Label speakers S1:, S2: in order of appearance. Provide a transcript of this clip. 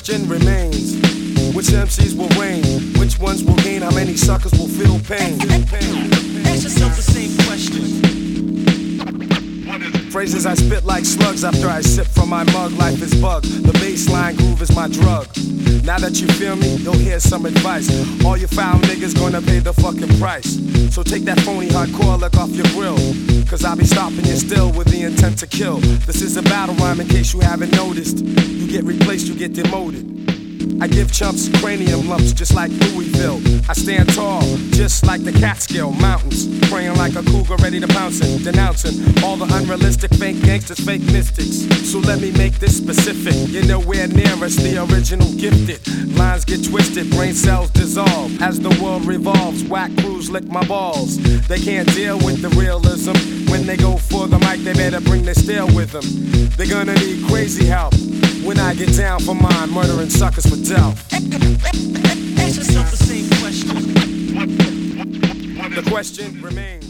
S1: question remains. Which MCs will reign? Which ones will gain? How many suckers will feel pain?
S2: Ask yourself the same question.
S1: Phrases I spit like slugs after I sip from my mug. Life is bug, the baseline groove is my drug. Now that you feel me, you'll hear some advice. All you foul niggas gonna pay the fucking price. So take that phony hardcore look off your grill, cause I'll be stopping you still with the intent to kill. This is a battle rhyme in case you haven't noticed. You get replaced, you get demoted. I give chumps cranium lumps just like Louisville. I stand tall, just like the Catskill Mountains, praying like a cougar ready to pounce it, denouncing all the unrealistic fake gangsters, fake mystics. So let me make this specific. You're nowhere near us, the original gifted. Lines get twisted, brain cells dissolve. As the world revolves, whack crews lick my balls. They can't deal with the realism. When they go for the mic, they better bring their steel with them. They're gonna need crazy help when I get down for mine, murdering suckers for Delph.
S2: Ask yourself the same question.
S1: The question remains.